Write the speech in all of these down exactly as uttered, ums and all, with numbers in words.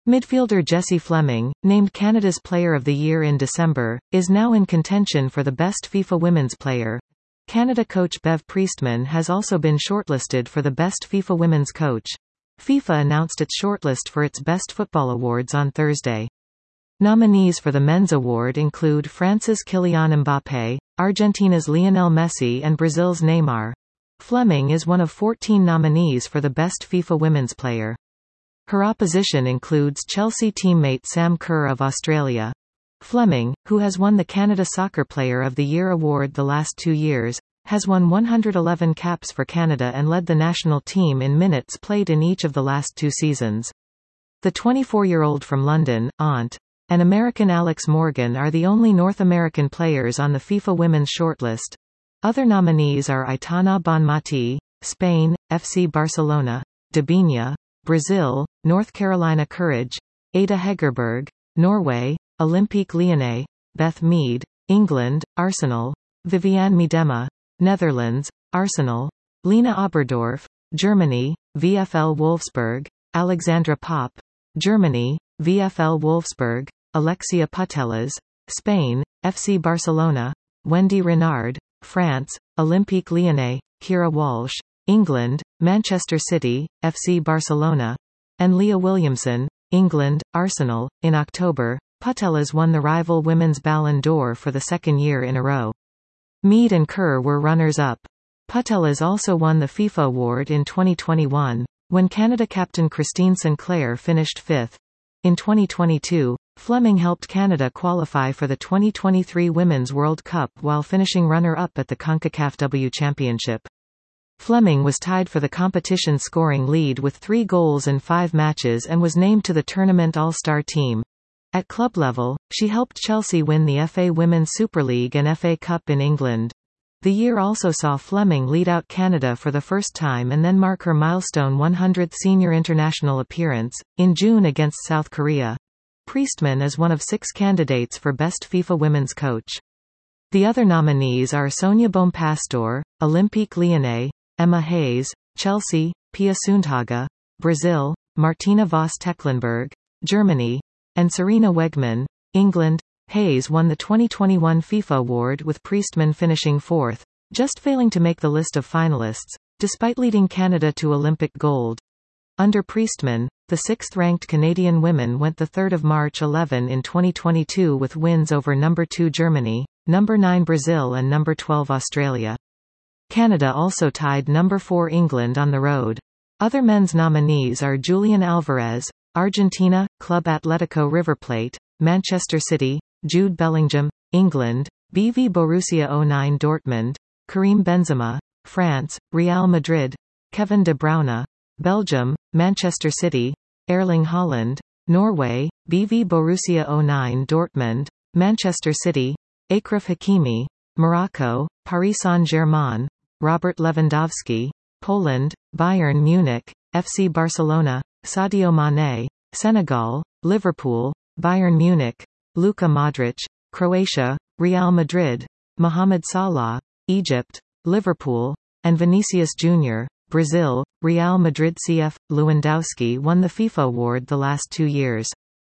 Midfielder Jessie Fleming, named Canada's Player of the Year in December, is now in contention for the Best FIFA Women's Player. Canada coach Bev Priestman has also been shortlisted for the Best FIFA Women's Coach. FIFA announced its shortlist for its Best Football Awards on Thursday. Nominees for the men's award include France's Kylian Mbappé, Argentina's Lionel Messi and Brazil's Neymar. Fleming is one of fourteen nominees for the Best FIFA Women's Player. Her opposition includes Chelsea teammate Sam Kerr of Australia. Fleming, who has won the Canada Soccer Player of the Year award the last two years, has won one hundred eleven caps for Canada and led the national team in minutes played in each of the last two seasons. The twenty-four-year-old from London, Aunt, and American Alex Morgan are the only North American players on the FIFA Women's shortlist. Other nominees are Aitana Bonmati, Spain, F C Barcelona, Debinha, Brazil, North Carolina Courage, Ada Hegerberg, Norway, Olympique Lyonnais, Beth Mead, England, Arsenal, Viviane Miedema, Netherlands, Arsenal, Lena Oberdorf, Germany, VfL Wolfsburg, Alexandra Popp, Germany, VfL Wolfsburg, Alexia Putellas, Spain, F C Barcelona, Wendy Renard, France, Olympique Lyonnais, Kira Walsh, England, Manchester City, F C Barcelona, and Leah Williamson, England, Arsenal. In October, Putellas won the rival Women's Ballon d'Or for the second year in a row. Mead and Kerr were runners-up. Putellas also won the FIFA award in twenty twenty-one, when Canada captain Christine Sinclair finished fifth. In twenty twenty-two, Fleming helped Canada qualify for the twenty twenty-three Women's World Cup while finishing runner-up at the CONCACAF W Championship. Fleming was tied for the competition's scoring lead with three goals in five matches and was named to the tournament All-Star team. At club level, she helped Chelsea win the F A Women's Super League and F A Cup in England. The year also saw Fleming lead out Canada for the first time and then mark her milestone one hundredth senior international appearance, in June against South Korea. Priestman is one of six candidates for Best FIFA Women's Coach. The other nominees are Sonia Bompastor, Olympique Lyonnais, Emma Hayes, Chelsea, Pia Sundhage, Brazil, Martina Voss Tecklenburg, Germany, and Serena Wegman, England. Hayes won the twenty twenty-one FIFA award with Priestman finishing fourth, just failing to make the list of finalists, despite leading Canada to Olympic gold. Under Priestman, the sixth-ranked Canadian women went the third of March eleven in twenty twenty-two with wins over number two Germany, number nine Brazil and number twelve Australia. Canada also tied number four England on the road. Other men's nominees are Julian Alvarez, Argentina, Club Atletico River Plate, Manchester City, Jude Bellingham, England, B V Borussia oh nine Dortmund, Karim Benzema, France, Real Madrid, Kevin De Bruyne, Belgium, Manchester City, Erling Haaland, Norway, B V Borussia oh nine Dortmund, Manchester City, Achraf Hakimi, Morocco, Paris Saint-Germain, Robert Lewandowski, Poland, Bayern Munich, F C Barcelona, Sadio Mane, Senegal, Liverpool, Bayern Munich, Luka Modric, Croatia, Real Madrid, Mohamed Salah, Egypt, Liverpool, and Vinicius Junior, Brazil. Real Madrid. C F. Lewandowski won the FIFA award the last two years.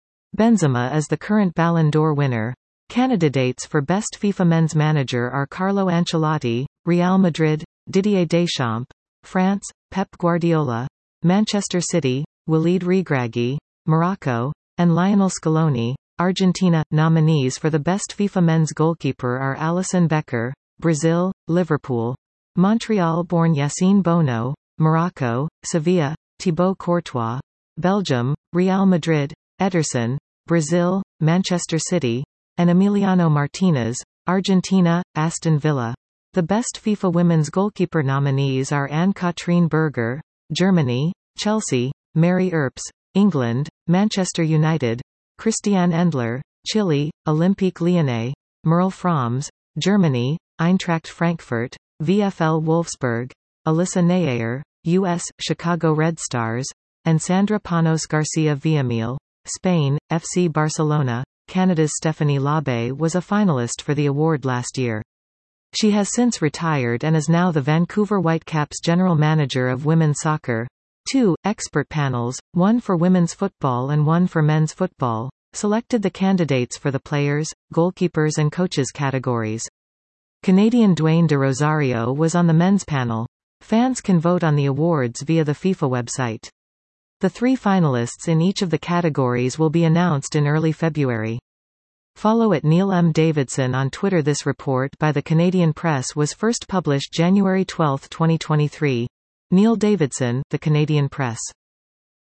Benzema is the current Ballon d'Or winner. Candidates for Best FIFA Men's Manager are Carlo Ancelotti, Real Madrid, Didier Deschamps, France, Pep Guardiola, Manchester City, Walid Regragui, Morocco, and Lionel Scaloni, Argentina. Nominees for the Best FIFA Men's Goalkeeper are Alisson Becker, Brazil, Liverpool, Montreal-born Yassine Bono, Morocco, Sevilla, Thibaut Courtois, Belgium, Real Madrid, Ederson, Brazil, Manchester City, and Emiliano Martinez, Argentina, Aston Villa. The Best FIFA Women's Goalkeeper nominees are Anne-Kathrin Berger, Germany, Chelsea, Mary Earps, England, Manchester United, Christiane Endler, Chile, Olympique Lyonnais, Merle Froms, Germany, Eintracht Frankfurt, VfL Wolfsburg, Alyssa Neyer, U S, Chicago Red Stars, and Sandra Panos Garcia Villamil, Spain, F C Barcelona. Canada's Stephanie Labbé was a finalist for the award last year. She has since retired and is now the Vancouver Whitecaps general manager of women's soccer. Two expert panels, one for women's football and one for men's football, selected the candidates for the players, goalkeepers and coaches categories. Canadian Dwayne De Rosario was on the men's panel. Fans can vote on the awards via the FIFA website. The three finalists in each of the categories will be announced in early February. Follow at Neil M. Davidson on Twitter. This report by the Canadian Press was first published January twelfth twenty twenty-three. Neil Davidson, The Canadian Press.